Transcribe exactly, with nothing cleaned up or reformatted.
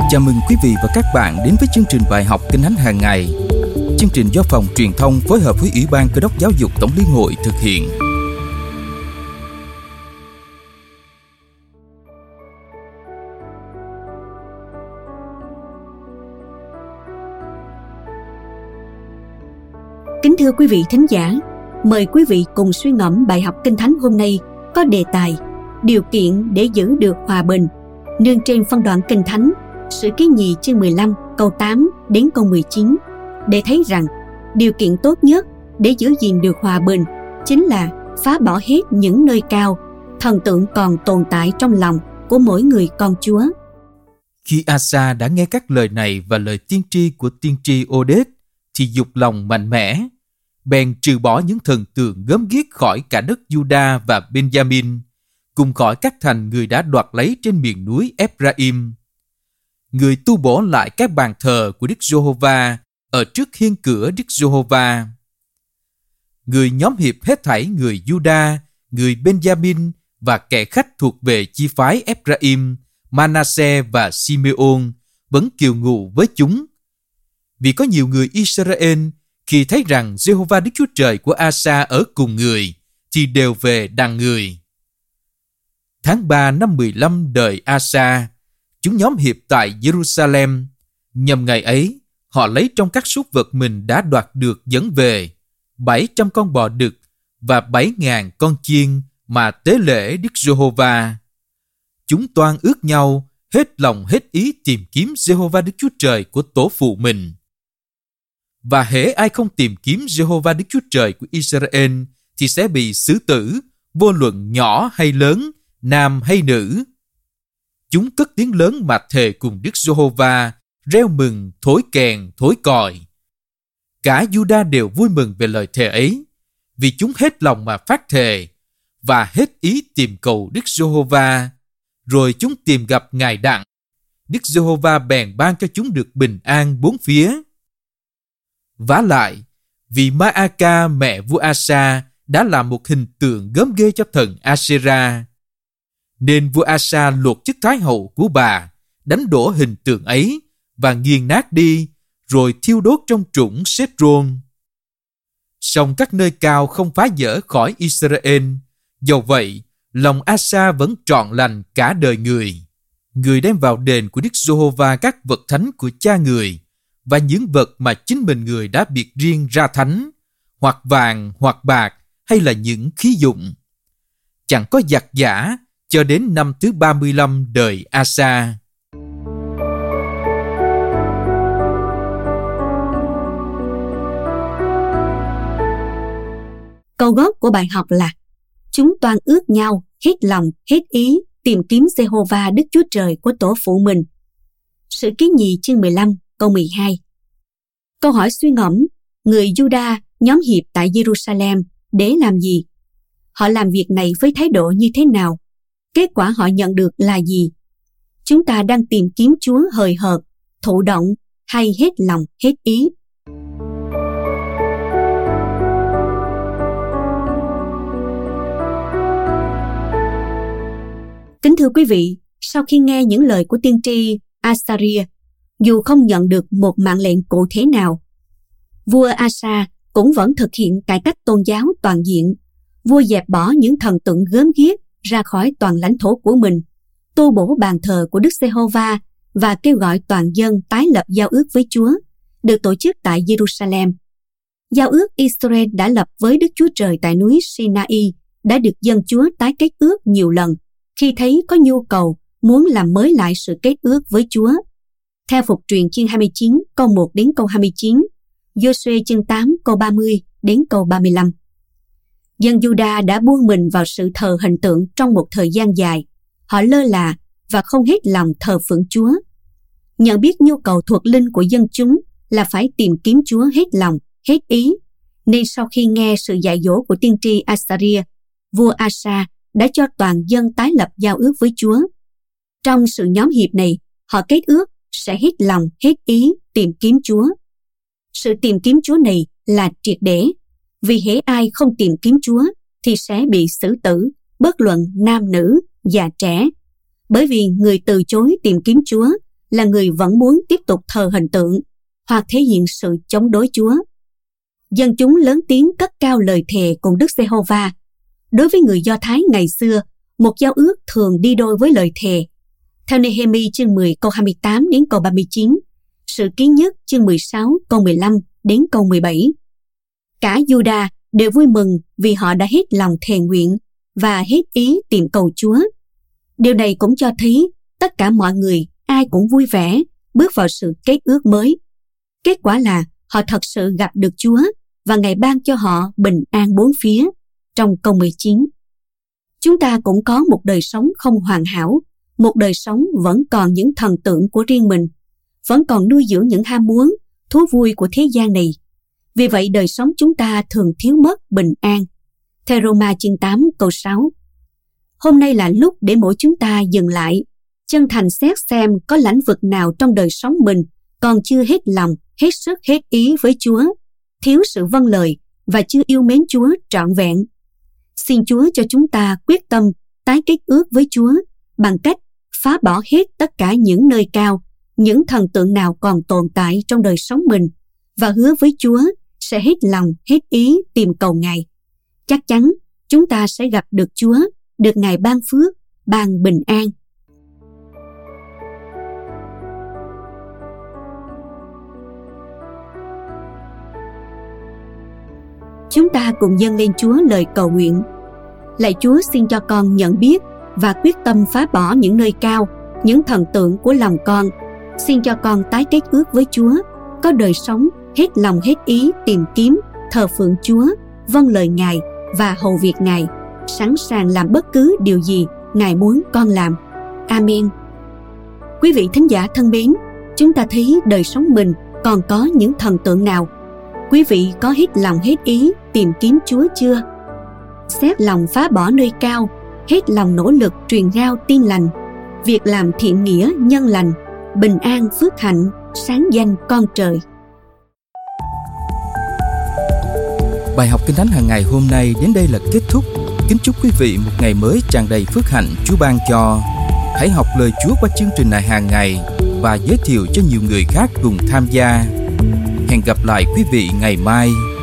Chào mừng quý vị và các bạn đến với chương trình bài học Kinh Thánh hàng ngày. Chương trình do Phòng Truyền thông phối hợp với Ủy ban Cơ đốc Giáo dục Tổng Liên hội thực hiện. Kính thưa quý vị thính giả, mời quý vị cùng suy ngẫm bài học Kinh Thánh hôm nay có đề tài Điều kiện để giữ được hòa bình, nương trên phân đoạn Kinh Thánh Sử Ký Nhì chương mười lăm câu tám đến câu mười chín, để thấy rằng điều kiện tốt nhất để giữ gìn được hòa bình chính là phá bỏ hết những nơi cao, thần tượng còn tồn tại trong lòng của mỗi người con Chúa. Khi Asa đã nghe các lời này và lời tiên tri của tiên tri Ô-đết, thì dục lòng mạnh mẽ, bèn trừ bỏ những thần tượng gớm ghiếc khỏi cả đất Juda và Benjamin, cùng khỏi các thành người đã đoạt lấy trên miền núi Ephraim. Người tu bổ lại các bàn thờ của Đức Giê-hô-va ở trước hiên cửa Đức Giê-hô-va. Người nhóm hiệp hết thảy người Juda, người Benjamin và kẻ khách thuộc về chi phái Ephraim, Manasseh và Simeon vẫn kiều ngụ với chúng. Vì có nhiều người Israel khi thấy rằng Giê-hô-va Đức Chúa Trời của Asa ở cùng người, thì đều về đàn người. Tháng ba năm mười lăm đời Asa, chúng nhóm hiệp tại Jerusalem. Nhằm ngày ấy, họ lấy trong các súc vật mình đã đoạt được dẫn về bảy trăm con bò đực và bảy ngàn con chiên mà tế lễ Đức Giê-hô-va. Chúng toan ước nhau, hết lòng hết ý tìm kiếm Giê-hô-va Đức Chúa Trời của tổ phụ mình. Và hễ ai không tìm kiếm Giê-hô-va Đức Chúa Trời của Israel thì sẽ bị xử tử, vô luận nhỏ hay lớn, nam hay nữ. Chúng cất tiếng lớn mà thề cùng Đức Giê-hô-va, reo mừng, thổi kèn, thổi còi. Cả Juda đều vui mừng về lời thề ấy, vì chúng hết lòng mà phát thề và hết ý tìm cầu Đức Giê-hô-va. Rồi chúng tìm gặp Ngài đặng. Đức Giê-hô-va bèn ban cho chúng được bình an bốn phía. Vả lại, vì Ma-a-ca mẹ vua Asa đã làm một hình tượng gớm ghê cho thần A-sê-ra, nên vua Asa lột chức thái hậu của bà, đánh đổ hình tượng ấy và nghiền nát đi, rồi thiêu đốt trong trũng Sét-rôn. Song các nơi cao không phá dỡ khỏi Israel, dầu vậy lòng Asa vẫn trọn lành cả đời người. Người đem vào đền của Đức Giê-hô-va các vật thánh của cha người và những vật mà chính mình người đã biệt riêng ra thánh, hoặc vàng, hoặc bạc, hay là những khí dụng. Chẳng có giặc giả cho đến năm thứ ba mươi lăm đời Asa. Câu gốc của bài học là chúng toan ước nhau, hết lòng, hết ý tìm kiếm Giê-hô-va Đức Chúa Trời của tổ phụ mình. Sử Ký Nhì chương mười lăm câu mười hai. Câu hỏi suy ngẫm, người Juda nhóm hiệp tại Jerusalem để làm gì? Họ làm việc này với thái độ như thế nào? Kết quả họ nhận được là gì? Chúng ta đang tìm kiếm Chúa hời hợt, thụ động hay hết lòng, hết ý? Kính thưa quý vị, sau khi nghe những lời của tiên tri Azariah, dù không nhận được một mạng lệnh cụ thể nào, vua Asa cũng vẫn thực hiện cải cách tôn giáo toàn diện. Vua dẹp bỏ những thần tượng gớm ghiếc ra khỏi toàn lãnh thổ của mình, tu bổ bàn thờ của Đức Giê-hô-va và kêu gọi toàn dân tái lập giao ước với Chúa, được tổ chức tại Jerusalem. Giao ước Israel đã lập với Đức Chúa Trời tại núi Sinai đã được dân Chúa tái kết ước nhiều lần khi thấy có nhu cầu muốn làm mới lại sự kết ước với Chúa. Theo Phục truyền chương hai mươi chín câu một đến câu hai mươi chín, Giô-suê chương tám câu ba mươi đến câu ba mươi lăm. Dân Juda đã buông mình vào sự thờ hình tượng trong một thời gian dài. Họ lơ là và không hết lòng thờ phượng Chúa. Nhận biết nhu cầu thuộc linh của dân chúng là phải tìm kiếm Chúa hết lòng, hết ý, nên sau khi nghe sự dạy dỗ của tiên tri Azariah, vua Asa đã cho toàn dân tái lập giao ước với Chúa. Trong sự nhóm hiệp này, họ kết ước sẽ hết lòng, hết ý tìm kiếm Chúa. Sự tìm kiếm Chúa này là triệt để, vì hễ ai không tìm kiếm Chúa thì sẽ bị xử tử, bất luận nam nữ, già trẻ. Bởi vì người từ chối tìm kiếm Chúa là người vẫn muốn tiếp tục thờ hình tượng hoặc thể hiện sự chống đối Chúa. Dân chúng lớn tiếng cất cao lời thề cùng Đức Giê-hô-va. Đối với người Do Thái ngày xưa, một giao ước thường đi đôi với lời thề. Theo Nê-hê-mi chương mười câu hai mươi tám đến câu ba mươi chín, Sử Ký Nhất chương mười sáu câu mười lăm đến câu mười bảy. Cả Giu-đa đều vui mừng vì họ đã hết lòng thề nguyện và hết ý tìm cầu Chúa. Điều này cũng cho thấy tất cả mọi người ai cũng vui vẻ bước vào sự kết ước mới. Kết quả là họ thật sự gặp được Chúa và Ngài ban cho họ bình an bốn phía. Trong câu mười chín, chúng ta cũng có một đời sống không hoàn hảo, một đời sống vẫn còn những thần tượng của riêng mình, vẫn còn nuôi dưỡng những ham muốn, thú vui của thế gian này. Vì vậy đời sống chúng ta thường thiếu mất bình an. Theo Roma chương tám câu sáu, hôm nay là lúc để mỗi chúng ta dừng lại, chân thành xét xem có lãnh vực nào trong đời sống mình còn chưa hết lòng, hết sức, hết ý với Chúa, thiếu sự vâng lời và chưa yêu mến Chúa trọn vẹn. Xin Chúa cho chúng ta quyết tâm tái kết ước với Chúa bằng cách phá bỏ hết tất cả những nơi cao, những thần tượng nào còn tồn tại trong đời sống mình và hứa với Chúa sẽ hết lòng, hết ý tìm cầu Ngài. Chắc chắn chúng ta sẽ gặp được Chúa, được Ngài ban phước, ban bình an. Chúng ta cùng dâng lên Chúa lời cầu nguyện. Lạy Chúa, xin cho con nhận biết và quyết tâm phá bỏ những nơi cao, những thần tượng của lòng con. Xin cho con tái kết ước với Chúa, có đời sống hết lòng hết ý tìm kiếm, thờ phượng Chúa, vâng lời Ngài và hầu việc Ngài, sẵn sàng làm bất cứ điều gì Ngài muốn con làm. Amen. Quý vị thính giả thân mến, chúng ta thấy đời sống mình còn có những thần tượng nào? Quý vị có hết lòng hết ý tìm kiếm Chúa chưa? Xét lòng phá bỏ nơi cao, hết lòng nỗ lực truyền rao tin lành, việc làm thiện nghĩa nhân lành, bình an phước hạnh, sáng danh con trời. Bài học Kinh Thánh hàng ngày hôm nay đến đây là kết thúc. Kính chúc quý vị một ngày mới tràn đầy phước hạnh Chúa ban cho. Hãy học lời Chúa qua chương trình này hàng ngày và giới thiệu cho nhiều người khác cùng tham gia. Hẹn gặp lại quý vị ngày mai.